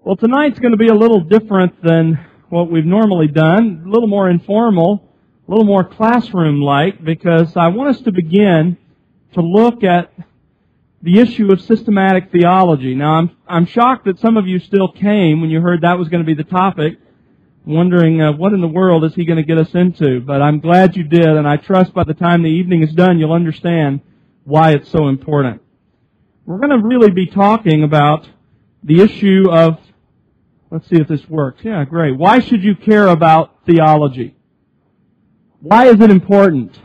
Well, tonight's going to be a little different than what we've normally done, a little more informal, a little more classroom-like, because I want us to begin to look at the issue of systematic theology. Now, I'm shocked that some of you still came when you heard that was going to be the topic, wondering what in the world is he going to get us into. But I'm glad you did, and I trust by the time the evening is done, you'll understand why it's so important. We're going to really be talking about the issue of, let's see if this works. Yeah, great. Why should you care about theology? Why is it important?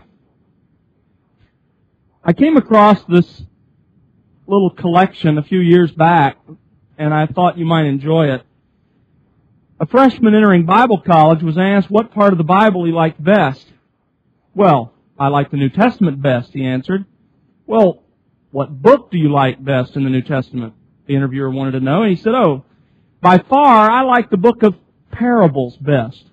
I came across this little collection a few years back, and I thought you might enjoy it. A freshman entering Bible college was asked what part of the Bible he liked best. Well, I like the New Testament best, he answered. Well, what book do you like best in the New Testament? The interviewer wanted to know, and he said, by far, I like the book of parables best.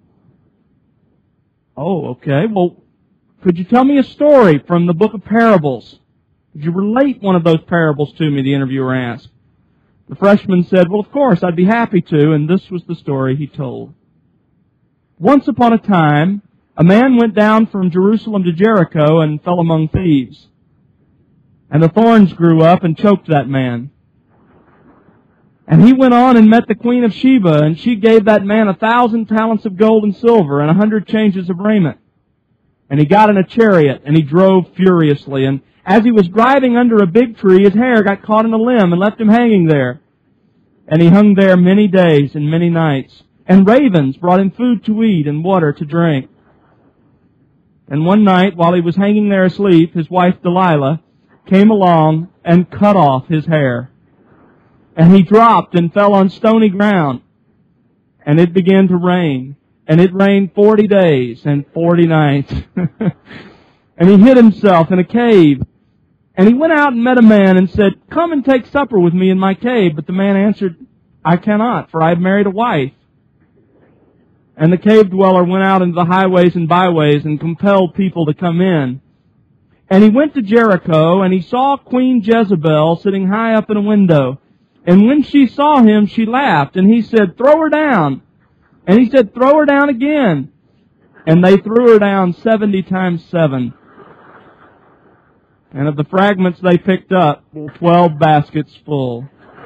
Oh, okay. Well, could you tell me a story from the book of parables? Could you relate one of those parables to me, the interviewer asked. The freshman said, well, of course, I'd be happy to, and this was the story he told. Once upon a time, a man went down from Jerusalem to Jericho and fell among thieves. And the thorns grew up and choked that man. And he went on and met the Queen of Sheba, and she gave that man 1,000 talents of gold and silver and 100 changes of raiment. And he got in a chariot, and he drove furiously. And as he was driving under a big tree, his hair got caught in a limb and left him hanging there. And he hung there many days and many nights. And ravens brought him food to eat and water to drink. And one night, while he was hanging there asleep, his wife Delilah came along and cut off his hair. And he dropped and fell on stony ground. And it began to rain. And it rained 40 days and 40 nights. And he hid himself in a cave. And he went out and met a man and said, come and take supper with me in my cave. But the man answered, I cannot, for I have married a wife. And the cave dweller went out into the highways and byways and compelled people to come in. And he went to Jericho, and he saw Queen Jezebel sitting high up in a window. And when she saw him, she laughed. And he said, throw her down. And he said, throw her down again. And they threw her down 70 times 7. And of the fragments they picked up, 12 baskets full.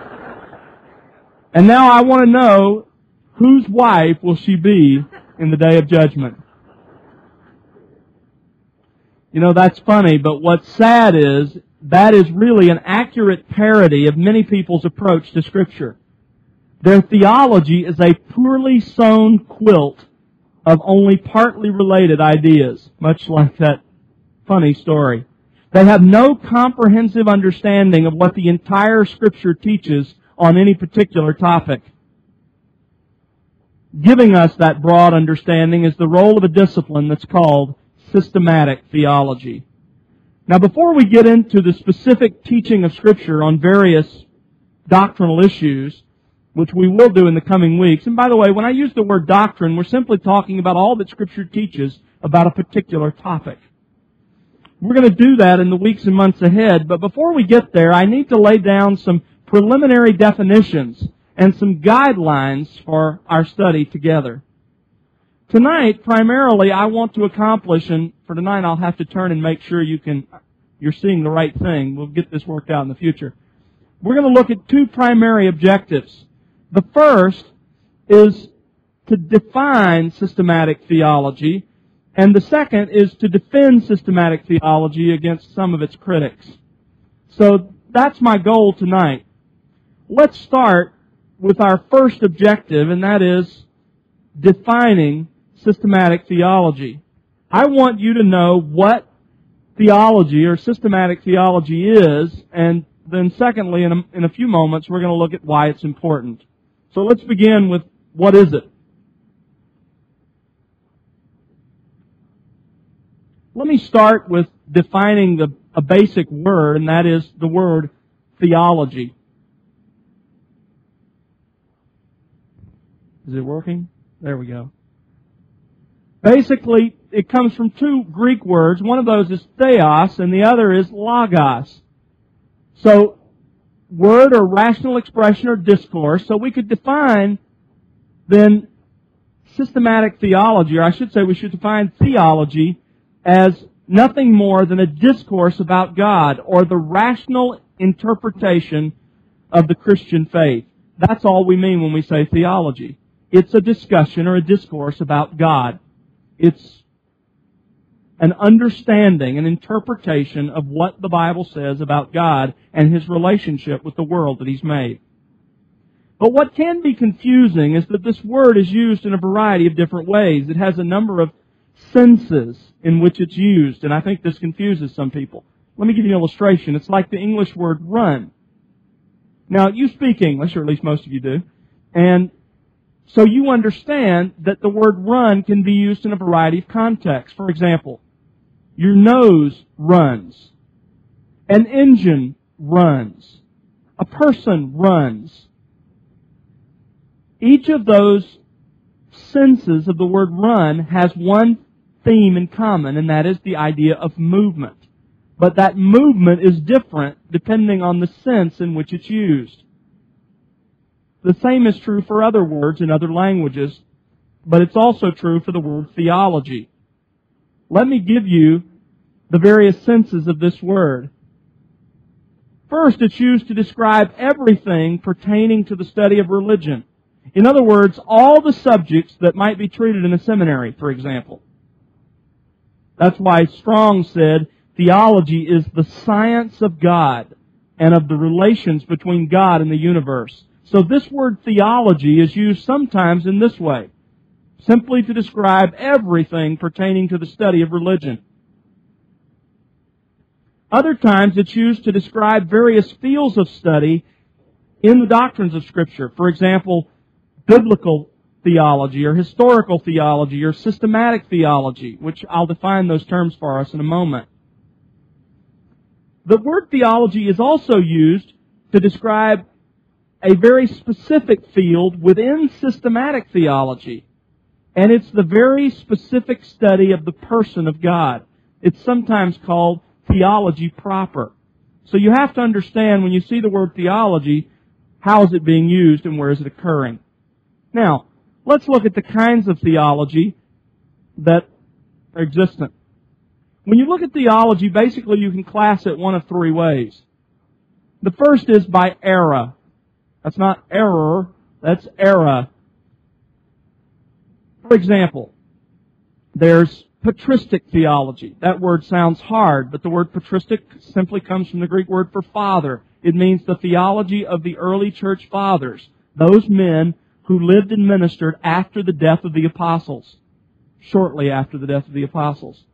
And now I want to know, whose wife will she be in the day of judgment? You know, that's funny, but what's sad is, that is really an accurate parody of many people's approach to Scripture. Their theology is a poorly sewn quilt of only partly related ideas, much like that funny story. They have no comprehensive understanding of what the entire Scripture teaches on any particular topic. Giving us that broad understanding is the role of a discipline that's called systematic theology. Now, before we get into the specific teaching of Scripture on various doctrinal issues, which we will do in the coming weeks, and by the way, when I use the word doctrine, we're simply talking about all that Scripture teaches about a particular topic. We're going to do that in the weeks and months ahead, but before we get there, I need to lay down some preliminary definitions and some guidelines for our study together. Tonight, primarily, I want to accomplish, and for tonight I'll have to turn and make sure you're seeing the right thing. We'll get this worked out in the future. We're going to look at two primary objectives. The first is to define systematic theology, and the second is to defend systematic theology against some of its critics. So that's my goal tonight. Let's start with our first objective, and that is defining systematic theology. I want you to know what theology or systematic theology is, and then secondly, in a few moments, we're going to look at why it's important. So let's begin with, what is it? Let me start with defining a basic word, and that is the word theology. Is it working? There we go. Basically, it comes from two Greek words. One of those is theos, and the other is logos. So, word or rational expression or discourse. So we could define then systematic theology, or I should say we should define theology as nothing more than a discourse about God or the rational interpretation of the Christian faith. That's all we mean when we say theology. It's a discussion or a discourse about God. It's an understanding, an interpretation of what the Bible says about God and His relationship with the world that He's made. But what can be confusing is that this word is used in a variety of different ways. It has a number of senses in which it's used, and I think this confuses some people. Let me give you an illustration. It's like the English word run. Now, you speak English, or at least most of you do, and so you understand that the word run can be used in a variety of contexts. For example, your nose runs. An engine runs. A person runs. Each of those senses of the word run has one theme in common, and that is the idea of movement. But that movement is different depending on the sense in which it's used. The same is true for other words in other languages, but it's also true for the word theology. Let me give you the various senses of this word. First, it's used to describe everything pertaining to the study of religion. In other words, all the subjects that might be treated in a seminary, for example. That's why Strong said, theology is the science of God and of the relations between God and the universe. So this word theology is used sometimes in this way, simply to describe everything pertaining to the study of religion. Other times it's used to describe various fields of study in the doctrines of Scripture. For example, biblical theology or historical theology or systematic theology, which I'll define those terms for us in a moment. The word theology is also used to describe a very specific field within systematic theology, and it's the very specific study of the person of God. It's sometimes called theology proper. So you have to understand when you see the word theology, how is it being used and where is it occurring. Now, let's look at the kinds of theology that are existent. When you look at theology, basically you can class it one of three ways. The first is by era. That's not error, that's era. For example, there's patristic theology. That word sounds hard, but the word patristic simply comes from the Greek word for father. It means the theology of the early church fathers, those men who lived and ministered after the death of the apostles, shortly after the death of the apostles.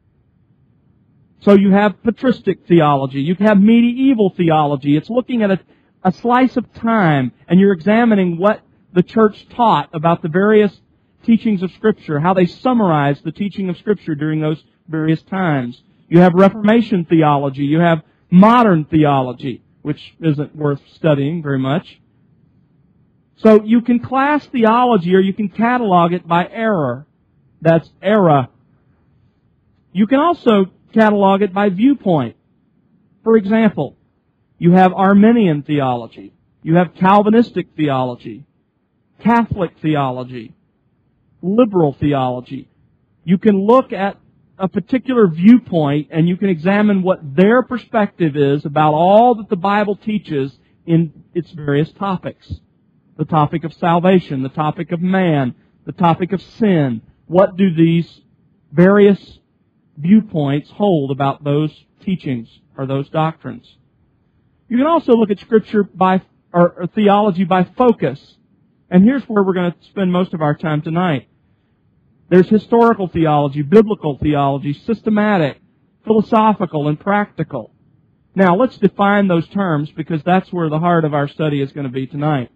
So you have patristic theology. You have medieval theology. It's looking at a slice of time, and you're examining what the church taught about the various teachings of Scripture, how they summarized the teaching of Scripture during those various times. You have Reformation theology. You have modern theology, which isn't worth studying very much. So you can class theology, or you can catalog it by era. That's era. You can also catalog it by viewpoint. For example, you have Arminian theology. You have Calvinistic theology, Catholic theology, liberal theology. You can look at a particular viewpoint and you can examine what their perspective is about all that the Bible teaches in its various topics. The topic of salvation, the topic of man, the topic of sin. What do these various viewpoints hold about those teachings or those doctrines? You can also look at Scripture or theology by focus. And here's where we're going to spend most of our time tonight. There's historical theology, biblical theology, systematic, philosophical, and practical. Now, let's define those terms because that's where the heart of our study is going to be tonight.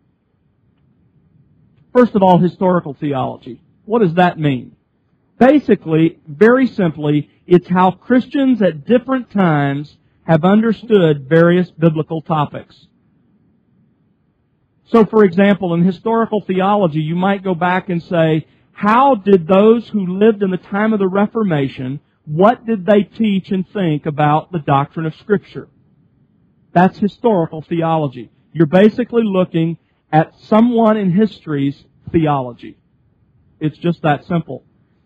First of all, historical theology. What does that mean? Basically, very simply, it's how Christians at different times have understood various biblical topics. So, for example, in historical theology, you might go back and say, how did those who lived in the time of the Reformation, what did they teach and think about the doctrine of Scripture? That's historical theology. You're basically looking at someone in history's theology. It's just that simple.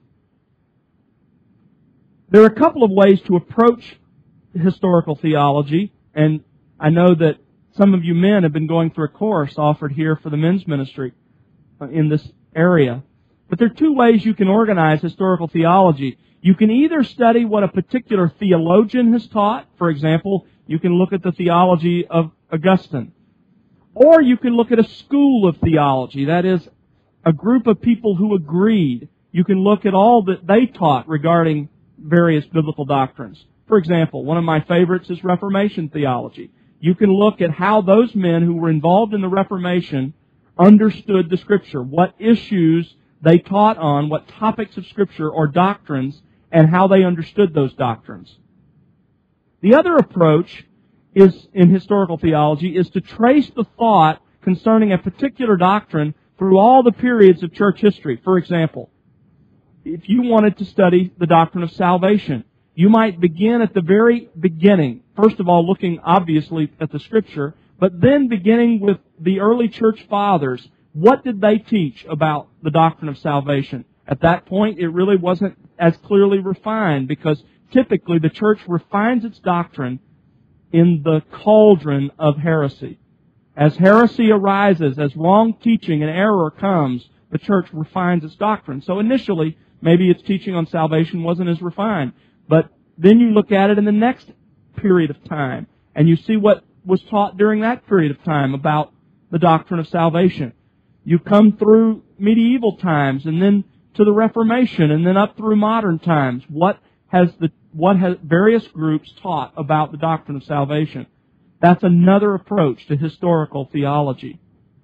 There are a couple of ways to approach historical theology, and I know that some of you men have been going through a course offered here for the men's ministry in this area. But there are two ways you can organize historical theology. You can either study what a particular theologian has taught. For example, you can look at the theology of Augustine. Or you can look at a school of theology, that is, a group of people who agreed. You can look at all that they taught regarding various biblical doctrines. For example, one of my favorites is Reformation theology. You can look at how those men who were involved in the Reformation understood the Scripture, what issues they taught on, what topics of Scripture or doctrines, and how they understood those doctrines. The other approach is in historical theology is to trace the thought concerning a particular doctrine through all the periods of church history. For example, if you wanted to study the doctrine of salvation, you might begin at the very beginning, first of all looking obviously at the Scripture, but then beginning with the early church fathers. What did they teach about the doctrine of salvation? At that point, it really wasn't as clearly refined because typically the church refines its doctrine in the cauldron of heresy. As heresy arises, as wrong teaching and error comes, the church refines its doctrine. So initially, maybe its teaching on salvation wasn't as refined. But then you look at it in the next period of time, and you see what was taught during that period of time about the doctrine of salvation. You come through medieval times, and then to the Reformation, and then up through modern times. What has various groups taught about the doctrine of salvation? That's another approach to historical theology.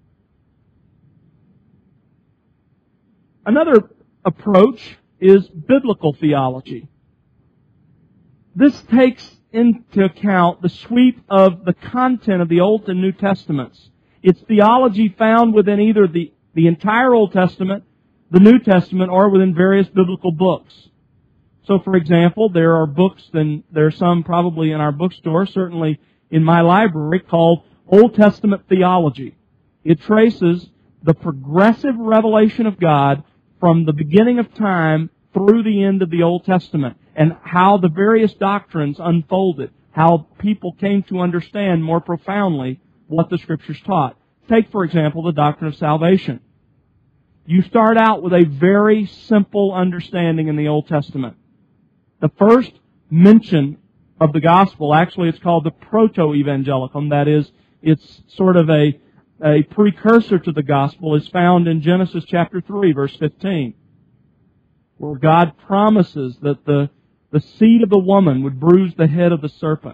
Another approach is biblical theology. This takes into account the sweep of the content of the Old and New Testaments. It's theology found within either the entire Old Testament, the New Testament, or within various biblical books. So, for example, there are books, and there are some probably in our bookstore, certainly in my library, called Old Testament Theology. It traces the progressive revelation of God from the beginning of time through the end of the Old Testament, and how the various doctrines unfolded, how people came to understand more profoundly what the Scriptures taught. Take, for example, the doctrine of salvation. You start out with a very simple understanding in the Old Testament. The first mention of the gospel, actually it's called the proto-evangelium, that is, it's sort of a precursor to the gospel, is found in Genesis chapter 3, verse 15, where God promises that the seed of the woman would bruise the head of the serpent.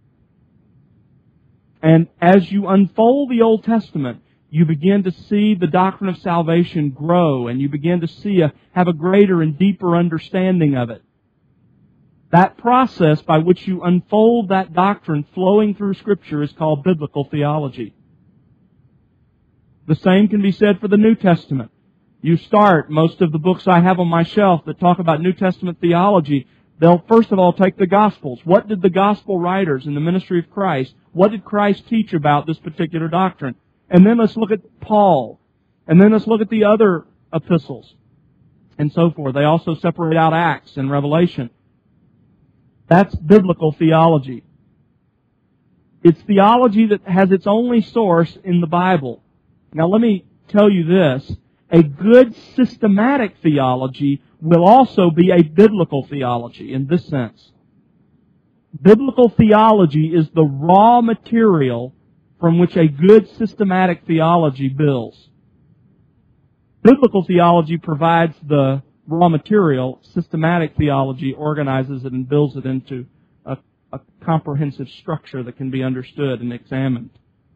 And as you unfold the Old Testament, you begin to see the doctrine of salvation grow, and you begin to have a greater and deeper understanding of it. That process by which you unfold that doctrine flowing through Scripture is called biblical theology. The same can be said for the New Testament. You start, most of the books I have on my shelf that talk about New Testament theology, they'll first of all take the Gospels. What did the Gospel writers in the ministry of Christ, what did Christ teach about this particular doctrine? And then let's look at Paul. And then let's look at the other epistles. And so forth. They also separate out Acts and Revelation. That's biblical theology. It's theology that has its only source in the Bible. Now let me tell you this. A good systematic theology will also be a biblical theology in this sense. Biblical theology is the raw material from which a good systematic theology builds. Biblical theology provides the raw material. Systematic theology organizes it and builds it into a comprehensive structure that can be understood and examined.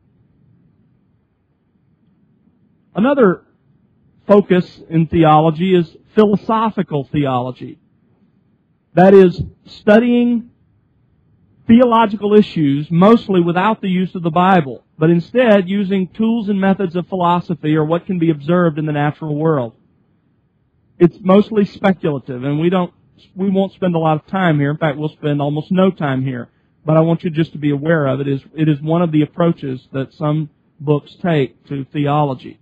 Another focus in theology is philosophical theology. That is, studying theological issues mostly without the use of the Bible, but instead using tools and methods of philosophy or what can be observed in the natural world. It's mostly speculative, and we won't spend a lot of time here. In fact, we'll spend almost no time here. but I want you just to be aware of it. It is one of the approaches that some books take to theology.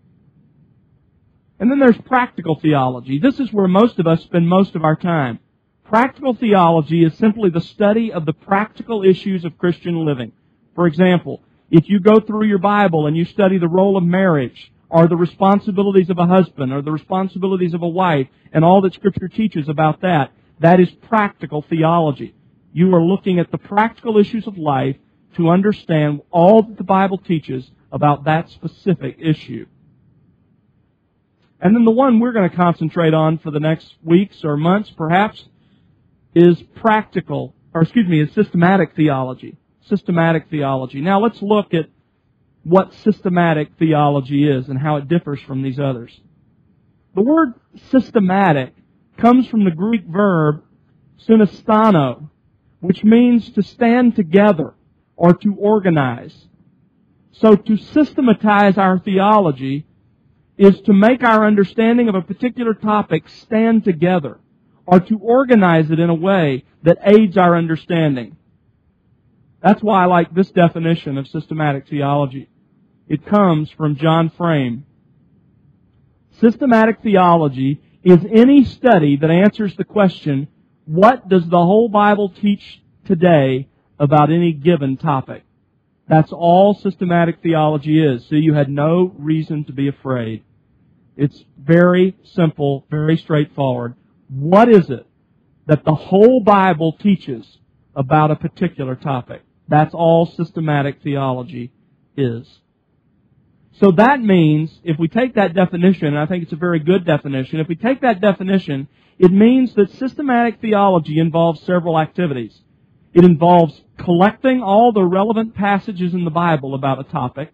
And then there's practical theology. This is where most of us spend most of our time. Practical theology is simply the study of the practical issues of Christian living. For example, if you go through your Bible and you study the role of marriage, or the responsibilities of a husband, or the responsibilities of a wife, and all that Scripture teaches about that, that is practical theology. You are looking at the practical issues of life to understand all that the Bible teaches about that specific issue. And then the one we're going to concentrate on for the next weeks or months, perhaps, is systematic theology. Systematic theology. Now let's look at what systematic theology is and how it differs from these others. The word systematic comes from the Greek verb synestano, which means to stand together or to organize. So to systematize our theology is to make our understanding of a particular topic stand together, or to organize it in a way that aids our understanding. That's why I like this definition of systematic theology. It comes from John Frame. Systematic theology is any study that answers the question, what does the whole Bible teach today about any given topic? That's all systematic theology is. So you had no reason to be afraid. It's very simple, very straightforward. What is it that the whole Bible teaches about a particular topic? That's all systematic theology is. So that means, if we take that definition, and I think it's a very good definition, if we take that definition, it means that systematic theology involves several activities. It involves collecting all the relevant passages in the Bible about a topic.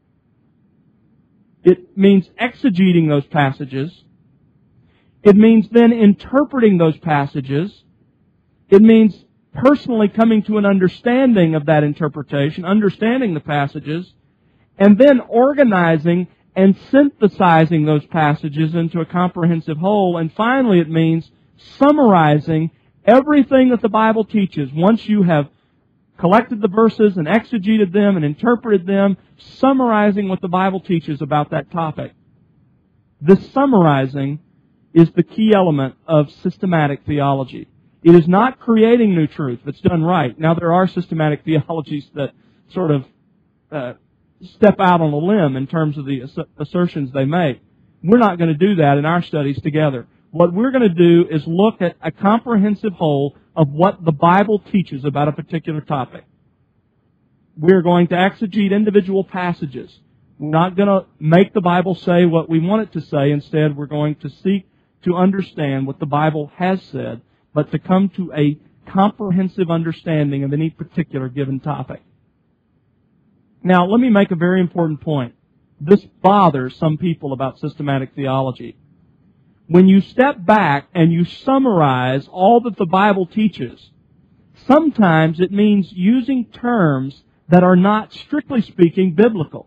It means exegeting those passages. It means then interpreting those passages. It means personally coming to an understanding of that interpretation, understanding the passages, and then organizing and synthesizing those passages into a comprehensive whole. And finally, it means summarizing everything that the Bible teaches. Once you have collected the verses and exegeted them and interpreted them, summarizing what the Bible teaches about that topic. This summarizing is the key element of systematic theology. It is not creating new truth that's done right. Now, there are systematic theologies that sort of step out on a limb in terms of the assertions they make. We're not going to do that in our studies together. What we're going to do is look at a comprehensive whole of what the Bible teaches about a particular topic. We're going to exegete individual passages. We're not going to make the Bible say what we want it to say. Instead, we're going to seek to understand what the Bible has said, but to come to a comprehensive understanding of any particular given topic. Now, let me make a very important point. This bothers some people about systematic theology. When you step back and you summarize all that the Bible teaches, sometimes it means using terms that are not, strictly speaking, biblical.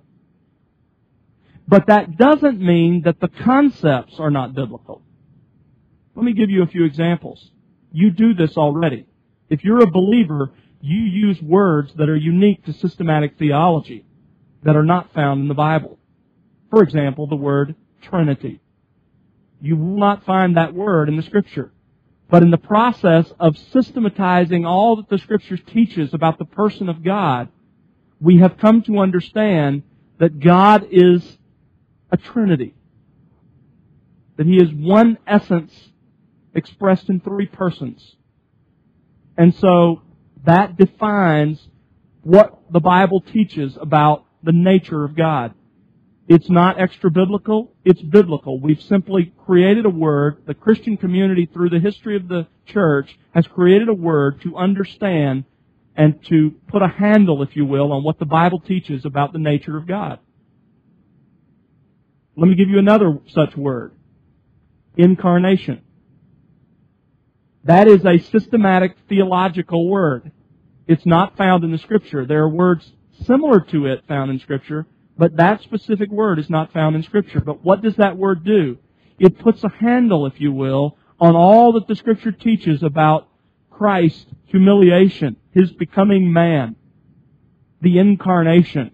But that doesn't mean that the concepts are not biblical. Let me give you a few examples. You do this already. If you're a believer, you use words that are unique to systematic theology that are not found in the Bible. For example, the word Trinity. You will not find that word in the Scripture. But in the process of systematizing all that the Scripture teaches about the person of God, we have come to understand that God is a Trinity. That He is one essence expressed in three persons. And so that defines what the Bible teaches about the nature of God. It's not extra-biblical, it's biblical. We've simply created a word, the Christian community through the history of the church has created a word to understand and to put a handle, if you will, on what the Bible teaches about the nature of God. Let me give you another such word. Incarnation. That is a systematic theological word. It's not found in the Scripture. There are words similar to it found in Scripture, but that specific word is not found in Scripture. But what does that word do? It puts a handle, if you will, on all that the Scripture teaches about Christ's humiliation His becoming man, the incarnation.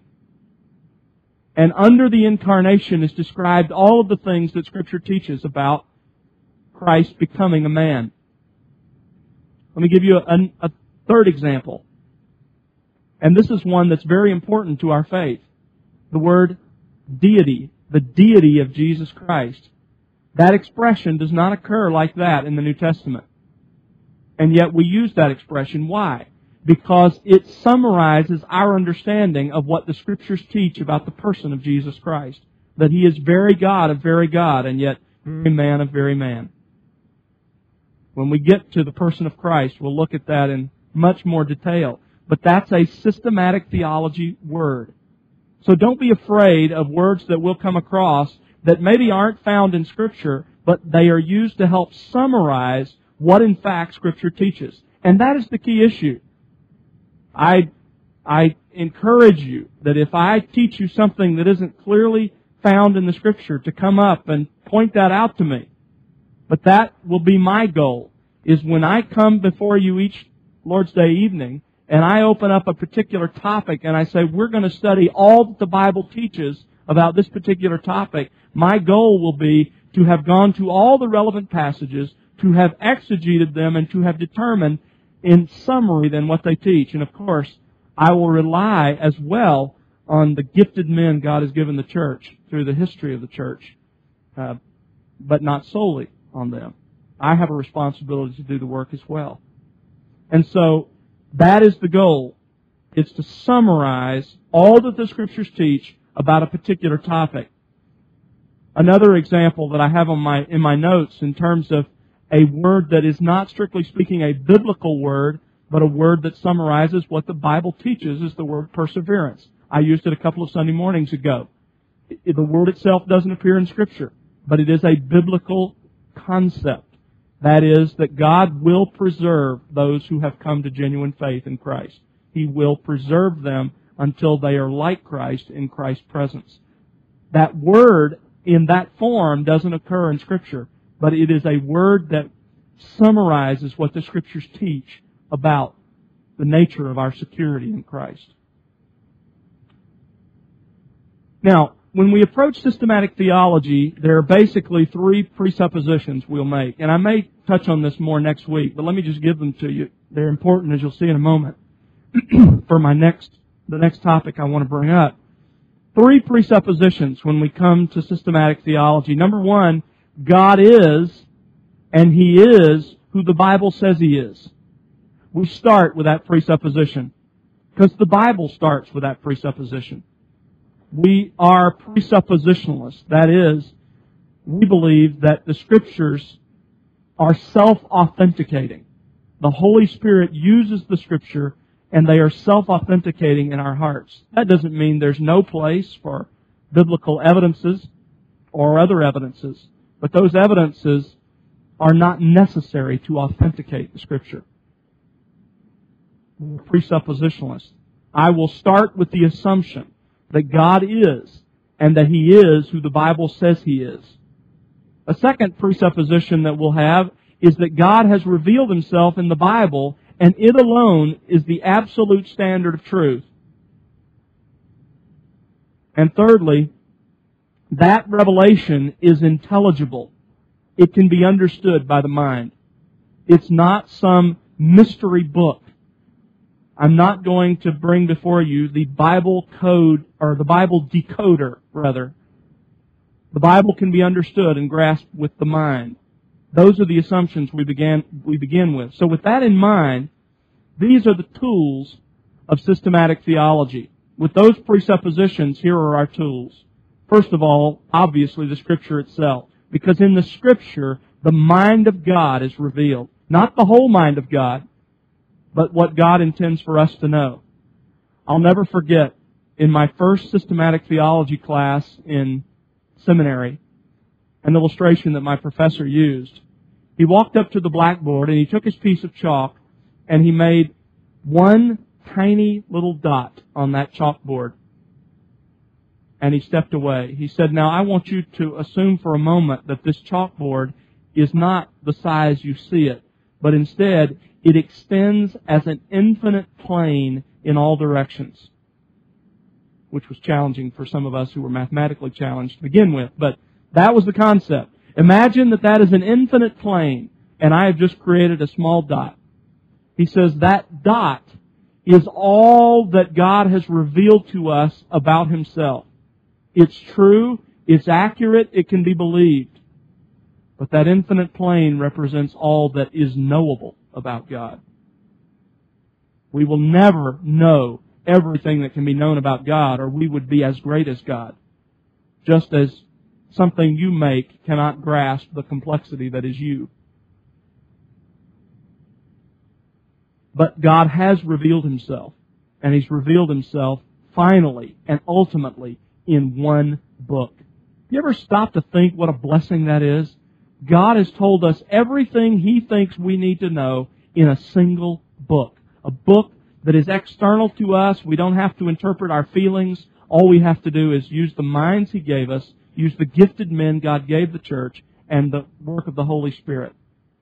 And under the incarnation is described all of the things that Scripture teaches about Christ becoming a man. Let me give you a third example. And this is one that's very important to our faith. The word deity, the deity of Jesus Christ. That expression does not occur like that in the New Testament. And yet we use that expression. Why? Because it summarizes our understanding of what the Scriptures teach about the person of Jesus Christ. That He is very God of very God, and yet very man of very man. When we get to the person of Christ, we'll look at that in much more detail. But that's a systematic theology word. So don't be afraid of words that we'll come across that maybe aren't found in Scripture, but they are used to help summarize what in fact Scripture teaches. And that is the key issue. I encourage you that if I teach you something that isn't clearly found in the Scripture, to come up and point that out to me. But that will be my goal, is when I come before you each Lord's Day evening, and I open up a particular topic and I say, we're going to study all that the Bible teaches about this particular topic, my goal will be to have gone to all the relevant passages, to have exegeted them, and to have determined in summary then what they teach. And of course, I will rely as well on the gifted men God has given the church through the history of the church, but not solely on them. I have a responsibility to do the work as well. And so, that is the goal. It's to summarize all that the Scriptures teach about a particular topic. Another example that I have in my notes in terms of a word that is not strictly speaking a biblical word, but a word that summarizes what the Bible teaches, is the word perseverance. I used it a couple of Sunday mornings ago. The word itself doesn't appear in Scripture, but it is a biblical concept. That is, that God will preserve those who have come to genuine faith in Christ. He will preserve them until they are like Christ in Christ's presence. That word in that form doesn't occur in Scripture, but it is a word that summarizes what the Scriptures teach about the nature of our security in Christ. Now, when we approach systematic theology, there are basically three presuppositions we'll make. And I may touch on this more next week, but let me just give them to you. They're important, as you'll see in a moment, for the next topic I want to bring up. Three presuppositions when we come to systematic theology. Number one, God is, and He is who the Bible says He is. We start with that presupposition, because the Bible starts with that presupposition. We are presuppositionalists. That is, we believe that the Scriptures are self-authenticating. The Holy Spirit uses the Scripture, and they are self-authenticating in our hearts. That doesn't mean there's no place for biblical evidences or other evidences, but those evidences are not necessary to authenticate the Scripture. We're presuppositionalists. I will start with the assumption that God is, and that He is who the Bible says He is. A second presupposition that we'll have is that God has revealed Himself in the Bible, and it alone is the absolute standard of truth. And thirdly, that revelation is intelligible. It can be understood by the mind. It's not some mystery book. I'm not going to bring before you the Bible code, or the Bible decoder, rather. The Bible can be understood and grasped with the mind. Those are the assumptions we begin with. So with that in mind, these are the tools of systematic theology. With those presuppositions, here are our tools. First of all, obviously, the Scripture itself. Because in the Scripture, the mind of God is revealed. Not the whole mind of God, but what God intends for us to know. I'll never forget, in my first systematic theology class in seminary, an illustration that my professor used. He walked up to the blackboard and he took his piece of chalk and he made one tiny little dot on that chalkboard. And he stepped away. He said, now I want you to assume for a moment that this chalkboard is not the size you see it, but instead it extends as an infinite plane in all directions, which was challenging for some of us who were mathematically challenged to begin with. But that was the concept. Imagine that that is an infinite plane, and I have just created a small dot. He says that dot is all that God has revealed to us about Himself. It's true, it's accurate, it can be believed. But that infinite plane represents all that is knowable about God. We will never know everything that can be known about God, or we would be as great as God. Just as something you make cannot grasp the complexity that is you. But God has revealed Himself, and He's revealed Himself finally and ultimately in one book. You ever stop to think what a blessing that is? God has told us everything He thinks we need to know in a single book. A book that is external to us. We don't have to interpret our feelings. All we have to do is use the minds He gave us, use the gifted men God gave the church, and the work of the Holy Spirit.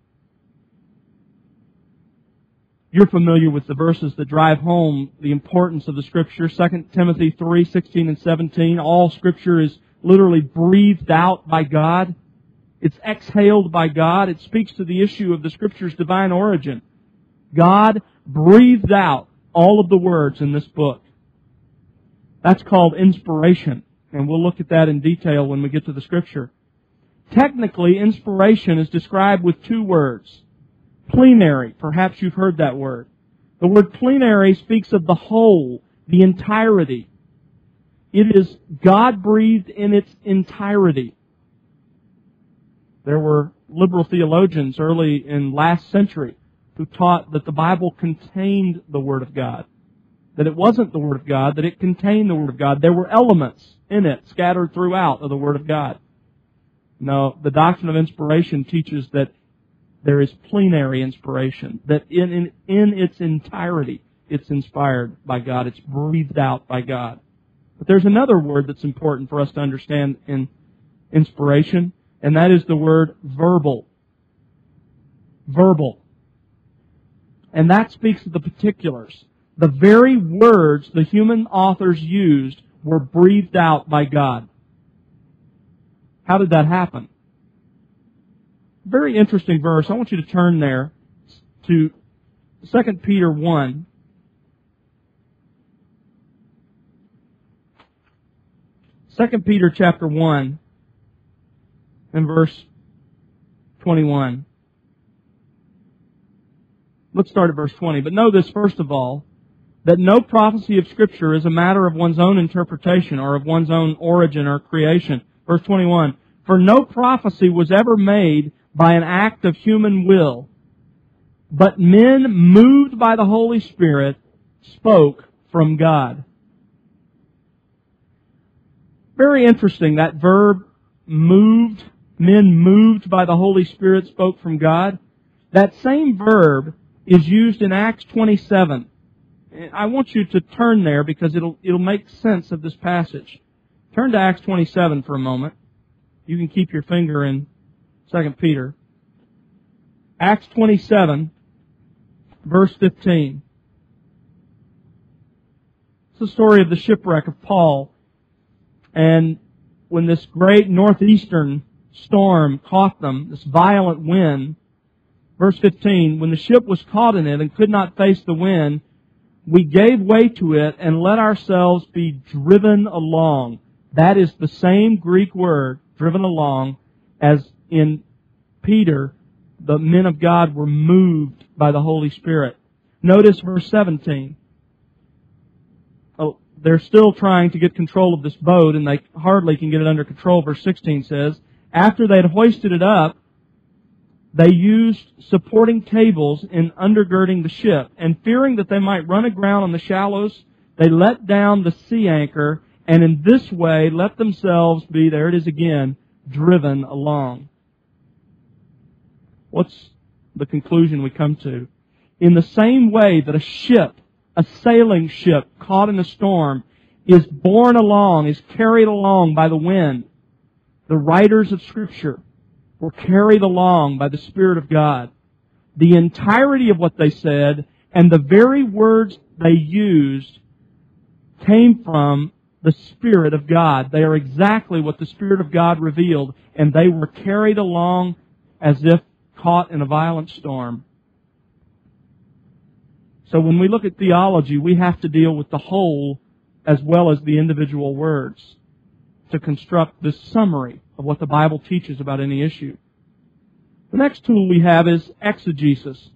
You're familiar with the verses that drive home the importance of the Scripture. 2 Timothy 3:16 and 17. All Scripture is literally breathed out by God. It's exhaled by God. It speaks to the issue of the Scripture's divine origin. God breathed out all of the words in this book. That's called inspiration, and we'll look at that in detail when we get to the Scripture. Technically, inspiration is described with two words. Plenary, perhaps you've heard that word. The word plenary speaks of the whole, the entirety. It is God-breathed in its entirety. There were liberal theologians early in last century who taught that the Bible contained the Word of God. That it wasn't the Word of God, that it contained the Word of God. There were elements in it scattered throughout of the Word of God. No, the doctrine of inspiration teaches that there is plenary inspiration, that in its entirety it's inspired by God, it's breathed out by God. But there's another word that's important for us to understand in inspiration, and that is the word verbal. Verbal. And that speaks of the particulars. The very words the human authors used were breathed out by God. How did that happen? Very interesting verse. I want you to turn there to 2 Peter 1. 2 Peter chapter 1 and verse 21. Let's start at verse 20. But know this, first of all, that no prophecy of Scripture is a matter of one's own interpretation or of one's own origin or creation. Verse 21. For no prophecy was ever made by an act of human will, but men moved by the Holy Spirit spoke from God. Very interesting, that verb, moved. Men moved by the Holy Spirit spoke from God. That same verb is used in Acts 27. I want you to turn there because it'll make sense of this passage. Turn to Acts 27 for a moment. You can keep your finger in 2 Peter. Acts 27, verse 15. It's the story of the shipwreck of Paul. And when this great northeastern storm caught them, this violent wind, verse 15, when the ship was caught in it and could not face the wind, we gave way to it and let ourselves be driven along. That is the same Greek word, driven along, as in Peter, the men of God were moved by the Holy Spirit. Notice verse 17. Oh, they're still trying to get control of this boat, and they hardly can get it under control. Verse 16 says, after they had hoisted it up, they used supporting cables in undergirding the ship, and fearing that they might run aground on the shallows, they let down the sea anchor, and in this way let themselves be, there it is again, driven along. What's the conclusion we come to? In the same way that a ship, a sailing ship caught in a storm, is borne along, is carried along by the wind, the writers of Scripture were carried along by the Spirit of God. the entirety of what they said, and the very words they used came from the Spirit of God. They are exactly what the Spirit of God revealed, and they were carried along as if caught in a violent storm. So when we look at theology, we have to deal with the whole as well as the individual words to construct this summary of what the Bible teaches about any issue. The next tool we have is exegesis.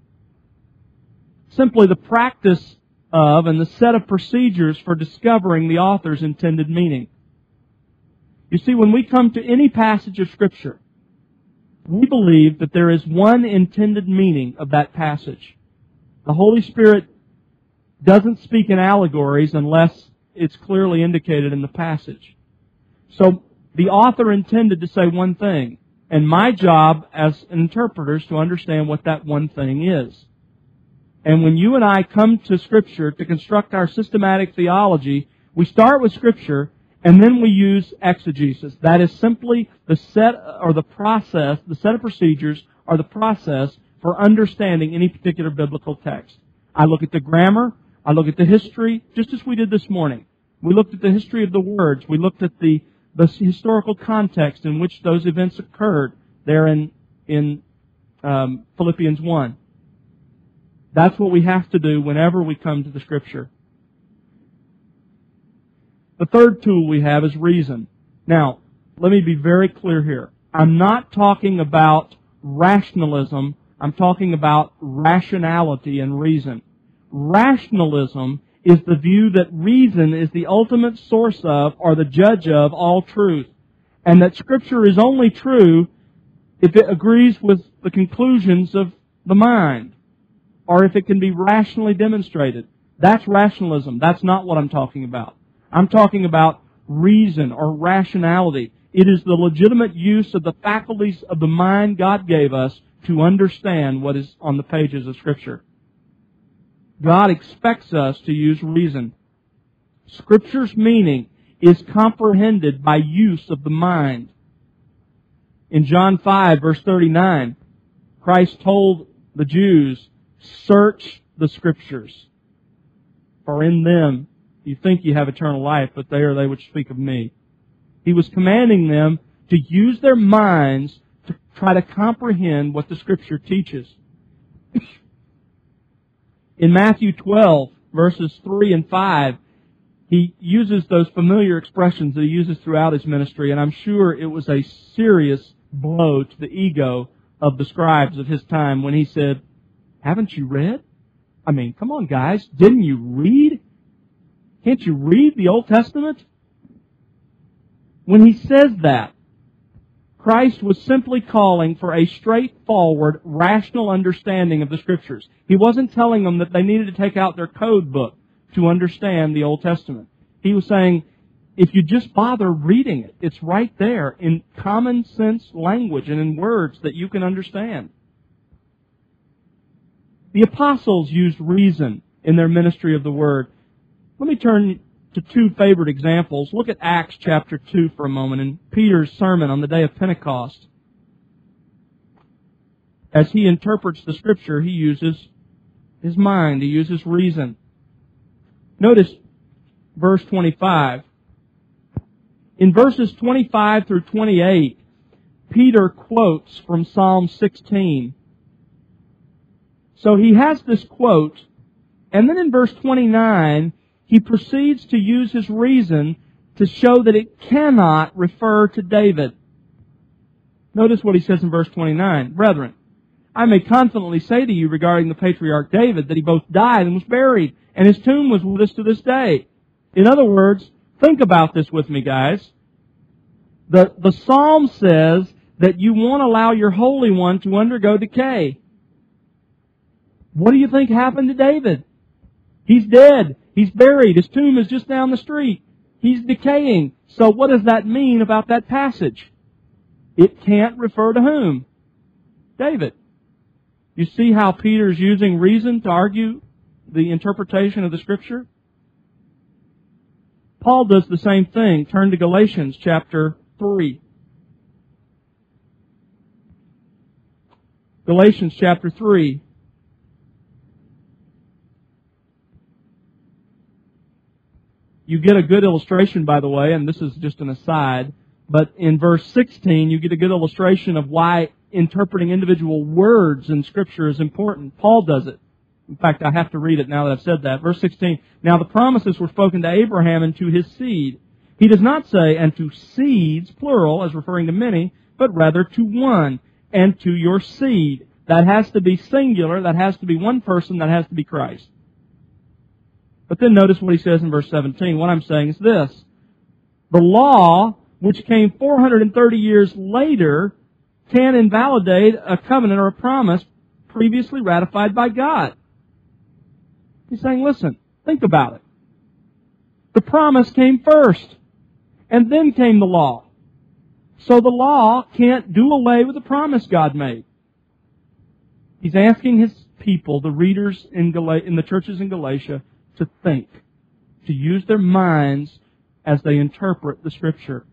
Simply the practice of and the set of procedures for discovering the author's intended meaning. You see, when we come to any passage of Scripture, we believe that there is one intended meaning of that passage. The Holy Spirit doesn't speak in allegories unless it's clearly indicated in the passage. So the author intended to say one thing, and my job as an interpreter is to understand what that one thing is. And when you and I come to Scripture to construct our systematic theology, we start with Scripture and then we use exegesis. That is simply the set or the process, the set of procedures or the process for understanding any particular biblical text. I look at the grammar, I look at the history, just as we did this morning. We looked at the history of the words. We looked at the historical context in which those events occurred there in Philippians 1. That's what we have to do whenever we come to the Scripture. The third tool we have is reason. Now, let me be very clear here. I'm not talking about rationalism. I'm talking about rationality and reason. Rationalism is the view that reason is the ultimate source of or the judge of all truth, and that Scripture is only true if it agrees with the conclusions of the mind, or if it can be rationally demonstrated. That's rationalism. That's not what I'm talking about. I'm talking about reason or rationality. It is the legitimate use of the faculties of the mind God gave us to understand what is on the pages of Scripture. God expects us to use reason. Scripture's meaning is comprehended by use of the mind. In John 5, verse 39, Christ told the Jews, "Search the Scriptures, for in them you think you have eternal life, but they are they which speak of me." He was commanding them to use their minds to try to comprehend what the Scripture teaches. In Matthew 12, verses 3 and 5, he uses those familiar expressions that he uses throughout his ministry, and I'm sure it was a serious blow to the ego of the scribes of his time when he said, "Haven't you read? I mean, come on, guys, didn't you read? Can't you read the Old Testament?" When he says that, Christ was simply calling for a straightforward, rational understanding of the Scriptures. He wasn't telling them that they needed to take out their code book to understand the Old Testament. He was saying, if you just bother reading it, it's right there in common sense language and in words that you can understand. The apostles used reason in their ministry of the Word. Let me turn to two favorite examples. Look at Acts chapter 2 for a moment in Peter's sermon on the day of Pentecost. As he interprets the Scripture, he uses his mind, he uses reason. Notice verse 25. In verses 25 through 28, Peter quotes from Psalm 16. So he has this quote, and then in verse 29, he proceeds to use his reason to show that it cannot refer to David. Notice what he says in verse 29. "Brethren, I may confidently say to you regarding the patriarch David that he both died and was buried, and his tomb was with us to this day." In other words, think about this with me, guys. The Psalm says that you won't allow your Holy One to undergo decay. What do you think happened to David? He's dead. He's buried. His tomb is just down the street. He's decaying. So what does that mean about that passage? It can't refer to whom? David. You see how Peter's using reason to argue the interpretation of the Scripture? Paul does the same thing. Turn to Galatians chapter 3. Galatians chapter 3. You get a good illustration, by the way, and this is just an aside, but in verse 16 you get a good illustration of why interpreting individual words in Scripture is important. Paul does it. In fact, I have to read it now that I've said that. Verse 16, now the promises were spoken to Abraham and to his seed. He does not say, and to seeds, plural, as referring to many, but rather to one, and to your seed. That has to be singular, that has to be one person, that has to be Christ. But then notice what he says in verse 17. What I'm saying is this. The law, which came 430 years later, can invalidate a covenant or a promise previously ratified by God. He's saying, listen, think about it. The promise came first, and then came the law. So the law can't do away with the promise God made. He's asking his people, the readers in the churches in Galatia, to think, to use their minds as they interpret the Scripture.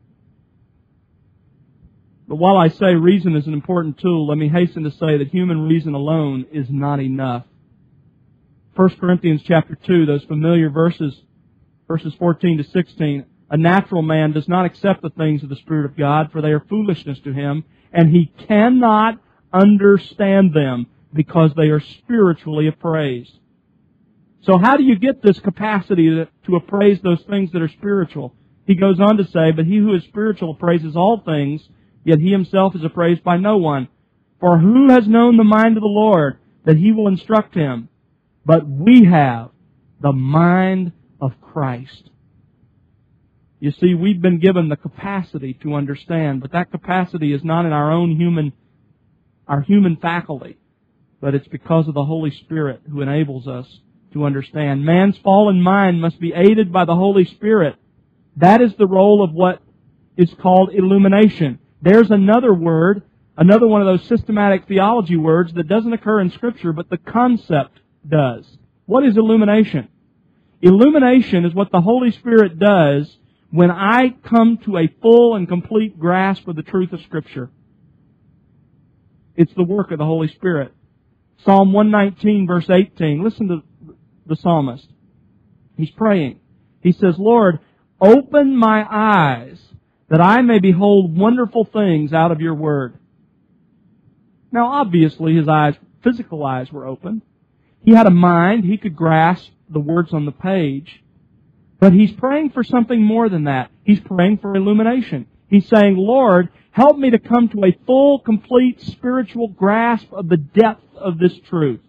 But while I say reason is an important tool, let me hasten to say that human reason alone is not enough. 1 Corinthians chapter 2, those familiar verses 14 to 16, a natural man does not accept the things of the Spirit of God, for they are foolishness to him, and he cannot understand them because they are spiritually appraised. So how do you get this capacity to appraise those things that are spiritual? He goes on to say, but he who is spiritual appraises all things, yet he himself is appraised by no one. For who has known the mind of the Lord, that he will instruct him? But we have the mind of Christ. You see, we've been given the capacity to understand, but that capacity is not in our human faculty, but it's because of the Holy Spirit who enables us to understand. Man's fallen mind must be aided by the Holy Spirit. That is the role of what is called illumination. There's another word, another one of those systematic theology words that doesn't occur in Scripture, but the concept does. What is illumination? Illumination is what the Holy Spirit does when I come to a full and complete grasp of the truth of Scripture. It's the work of the Holy Spirit. Psalm 119, verse 18. Listen to the psalmist. He's praying. He says, Lord, open my eyes that I may behold wonderful things out of your word. Now, obviously, his physical eyes were open. He had a mind. He could grasp the words on the page. But he's praying for something more than that. He's praying for illumination. He's saying, Lord, help me to come to a full, complete spiritual grasp of the depth of this truth.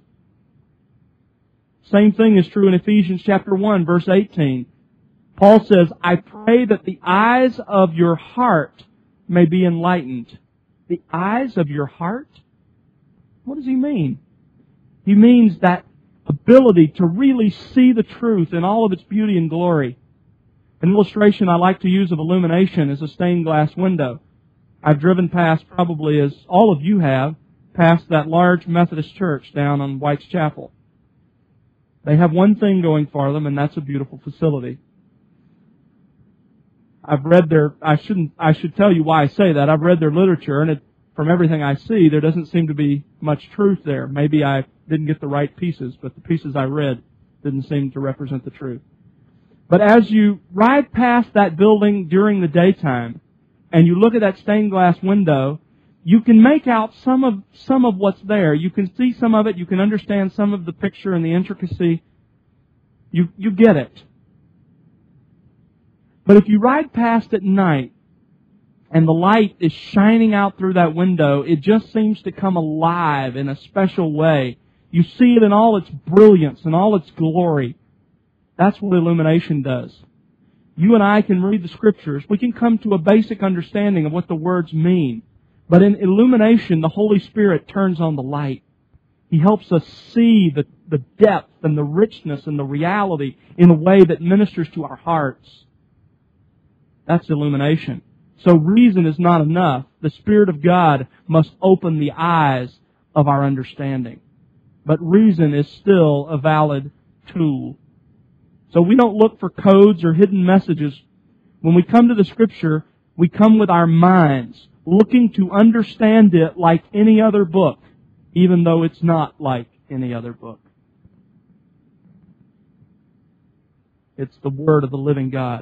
Same thing is true in Ephesians chapter 1, verse 18. Paul says, I pray that the eyes of your heart may be enlightened. The eyes of your heart? What does he mean? He means that ability to really see the truth in all of its beauty and glory. An illustration I like to use of illumination is a stained glass window. I've driven past, probably as all of you have, past that large Methodist church down on White's Chapel. They have one thing going for them, and that's a beautiful facility. I've read I should tell you why I say that. I've read their literature, and from everything I see, there doesn't seem to be much truth there. Maybe I didn't get the right pieces, but the pieces I read didn't seem to represent the truth. But as you ride past that building during the daytime, and you look at that stained glass window, you can make out some of what's there. You can see some of it. You can understand some of the picture and the intricacy. You get it. But if you ride past at night and the light is shining out through that window, it just seems to come alive in a special way. You see it in all its brilliance and all its glory. That's what illumination does. You and I can read the Scriptures. We can come to a basic understanding of what the words mean. But in illumination, the Holy Spirit turns on the light. He helps us see the depth and the richness and the reality in a way that ministers to our hearts. That's illumination. So reason is not enough. The Spirit of God must open the eyes of our understanding. But reason is still a valid tool. So we don't look for codes or hidden messages. When we come to the Scripture, we come with our minds, looking to understand it like any other book. even though it's not like any other book. It's the Word of the living God.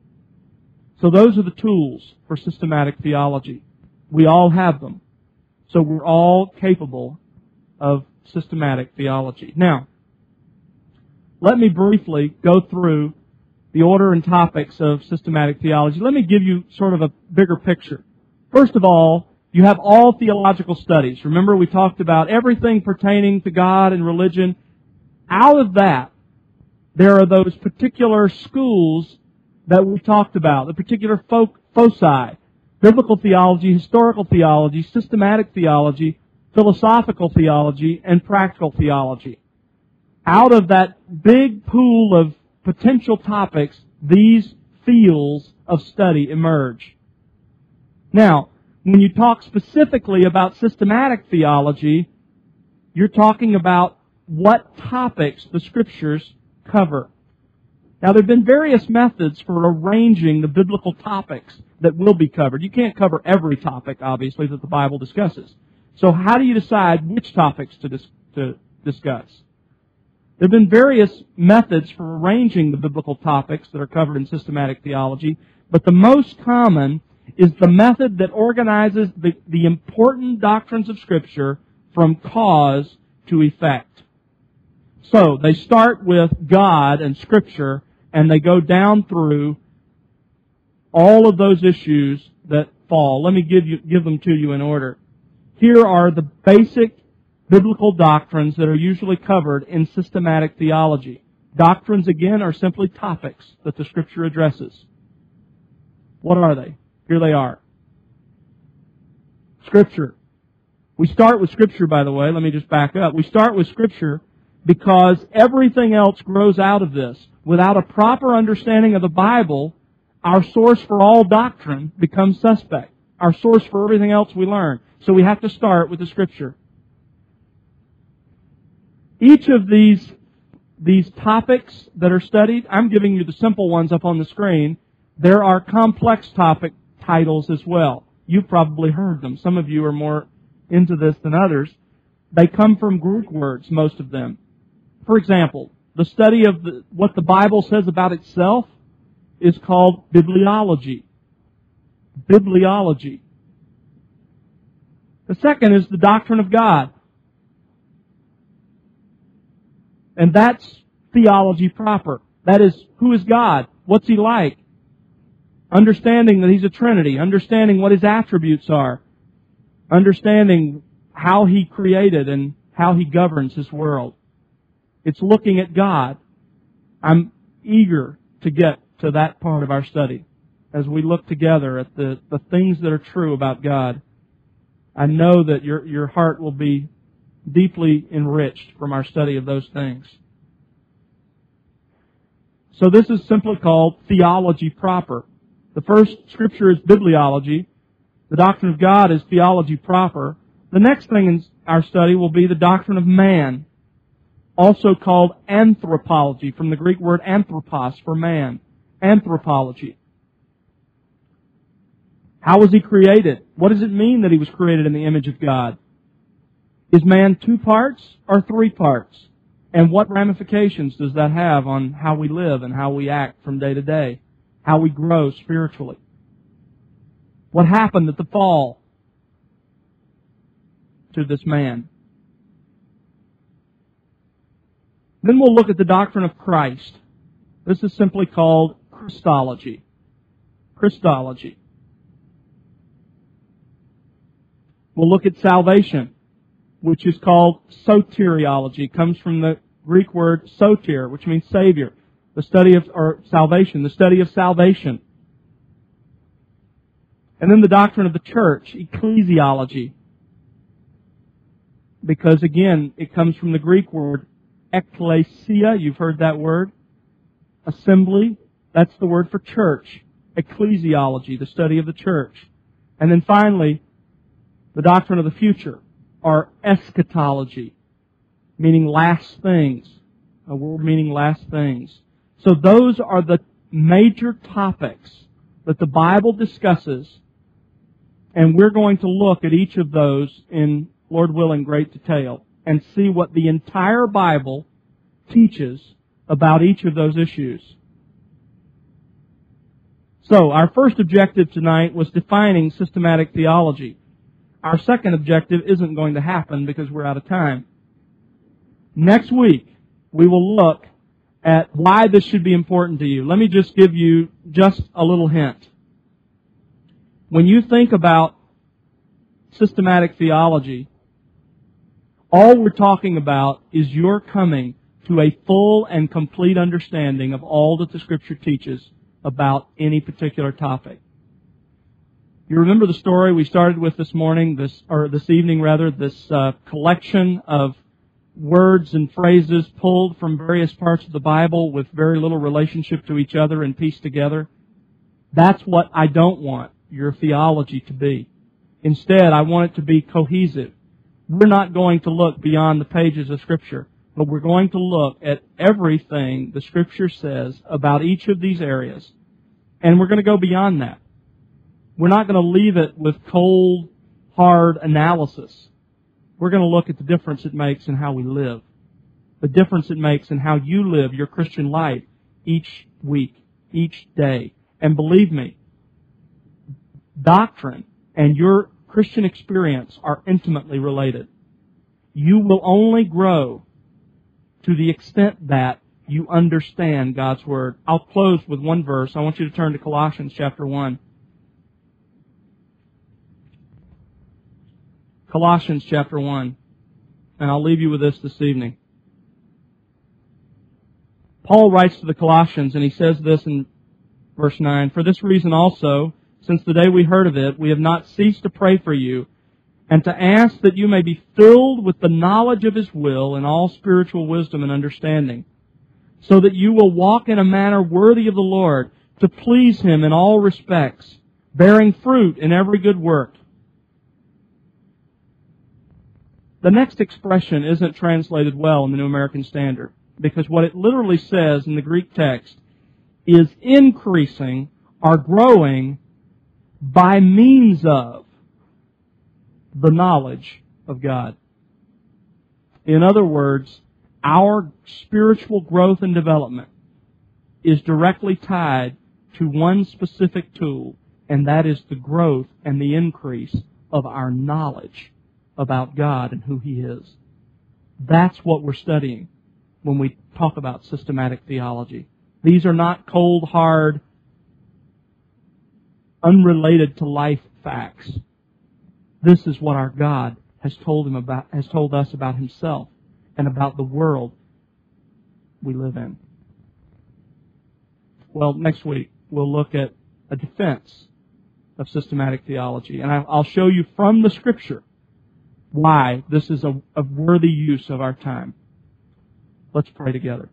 So those are the tools for systematic theology. We all have them. So we're all capable of systematic theology. Now, let me briefly go through the order and topics of systematic theology. Let me give you sort of a bigger picture. First of all, you have all theological studies. Remember, we talked about everything pertaining to God and religion. Out of that, there are those particular schools that we talked about, the particular foci: biblical theology, historical theology, systematic theology, philosophical theology, and practical theology. Out of that big pool of potential topics, these fields of study emerge. Now, when you talk specifically about systematic theology, you're talking about what topics the Scriptures cover. Now, there have been various methods for arranging the biblical topics that will be covered. You can't cover every topic, obviously, that the Bible discusses. So how do you decide which topics to discuss? There have been various methods for arranging the biblical topics that are covered in systematic theology, but the most common is the method that organizes the important doctrines of Scripture from cause to effect. So, they start with God and Scripture, and they go down through all of those issues that fall. Let me give them to you in order. Here are the basic biblical doctrines that are usually covered in systematic theology. Doctrines, again, are simply topics that the Scripture addresses. What are they? Here they are. Scripture. We start with Scripture, by the way. Let me just back up. We start with Scripture because everything else grows out of this. Without a proper understanding of the Bible, our source for all doctrine becomes suspect. Our source for everything else we learn. So we have to start with the Scripture. Each of these topics that are studied, I'm giving you the simple ones up on the screen. There are complex topic titles as well. You've probably heard them. Some of you are more into this than others. They come from Greek words, most of them. For example, the study of what the Bible says about itself is called bibliology. Bibliology. The second is the doctrine of God. And that's theology proper. That is, who is God? What's He like? Understanding that He's a Trinity. Understanding what His attributes are. Understanding how He created and how He governs His world. It's looking at God. I'm eager to get to that part of our study as we look together at the things that are true about God. I know that your heart will be deeply enriched from our study of those things. So this is simply called theology proper. The first Scripture is bibliology. The doctrine of God is theology proper. The next thing in our study will be the doctrine of man, also called anthropology, from the Greek word anthropos, for man. Anthropology. How was he created? What does it mean that he was created in the image of God? Is man 2 parts or 3 parts? And what ramifications does that have on how we live and how we act from day to day? How we grow spiritually? What happened at the fall to this man? Then we'll look at the doctrine of Christ. This is simply called Christology. Christology. We'll look at salvation, which is called soteriology. It comes from the Greek word soter, which means Savior. The study of, or salvation, the study of salvation. And then the doctrine of the church, ecclesiology. Because again, it comes from the Greek word ekklesia. You've heard that word. Assembly. That's the word for church. Ecclesiology, the study of the church. And then finally, the doctrine of the future, or eschatology, meaning last things. A word meaning last things. So those are the major topics that the Bible discusses, and we're going to look at each of those in Lord willing, great detail, and see what the entire Bible teaches about each of those issues. So, our first objective tonight was defining systematic theology. Our second objective isn't going to happen because we're out of time. Next week, we will look at why this should be important to you. Let me just give you just a little hint. When you think about systematic theology, all we're talking about is your coming to a full and complete understanding of all that the Scripture teaches about any particular topic. You remember the story we started with this evening, this collection of words and phrases pulled from various parts of the Bible with very little relationship to each other and pieced together? That's what I don't want your theology to be. Instead, I want it to be cohesive. We're not going to look beyond the pages of Scripture, but we're going to look at everything the Scripture says about each of these areas, and we're going to go beyond that. We're not going to leave it with cold, hard analysis. We're going to look at the difference it makes in how we live, the difference it makes in how you live your Christian life each week, each day. And believe me, doctrine and your Christian experience are intimately related. You will only grow to the extent that you understand God's Word. I'll close with one verse. I want you to turn to Colossians chapter 1. Colossians chapter 1. And I'll leave you with this evening. Paul writes to the Colossians, and he says this in verse 9, "For this reason also, since the day we heard of it, we have not ceased to pray for you, and to ask that you may be filled with the knowledge of His will and all spiritual wisdom and understanding, so that you will walk in a manner worthy of the Lord, to please Him in all respects, bearing fruit in every good work." The next expression isn't translated well in the New American Standard, because what it literally says in the Greek text is increasing or growing by means of the knowledge of God. In other words, our spiritual growth and development is directly tied to one specific tool, and that is the growth and the increase of our knowledge about God and who He is. That's what we're studying when we talk about systematic theology. These are not cold, hard, unrelated to life facts. This is what our God has told us about Himself and about the world we live in. Well, next week we'll look at a defense of systematic theology, and I'll show you from the Scripture why this is a worthy use of our time. Let's pray together.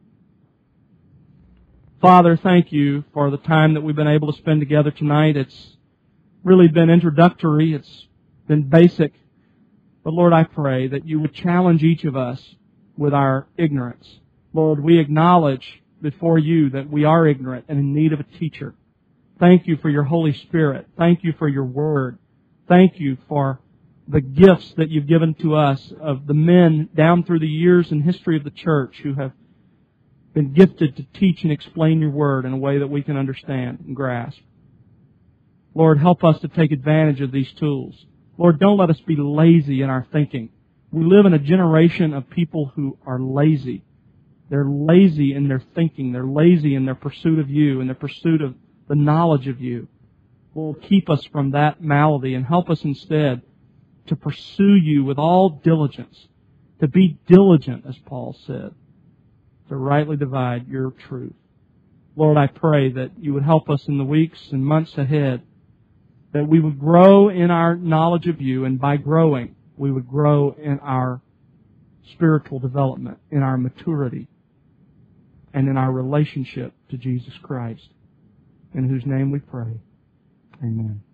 Father, thank You for the time that we've been able to spend together tonight. It's really been introductory. It's been basic. But Lord, I pray that You would challenge each of us with our ignorance. Lord, we acknowledge before You that we are ignorant and in need of a teacher. Thank You for Your Holy Spirit. Thank You for Your Word. Thank You for the gifts that You've given to us of the men down through the years and history of the church who have been gifted to teach and explain Your Word in a way that we can understand and grasp. Lord, help us to take advantage of these tools. Lord, don't let us be lazy in our thinking. We live in a generation of people who are lazy. They're lazy in their thinking. They're lazy in their pursuit of You and their pursuit of the knowledge of You. Lord, keep us from that malady and help us instead to pursue You with all diligence, to be diligent, as Paul said, to rightly divide Your truth. Lord, I pray that You would help us in the weeks and months ahead, that we would grow in our knowledge of You, and by growing, we would grow in our spiritual development, in our maturity, and in our relationship to Jesus Christ, in whose name we pray. Amen.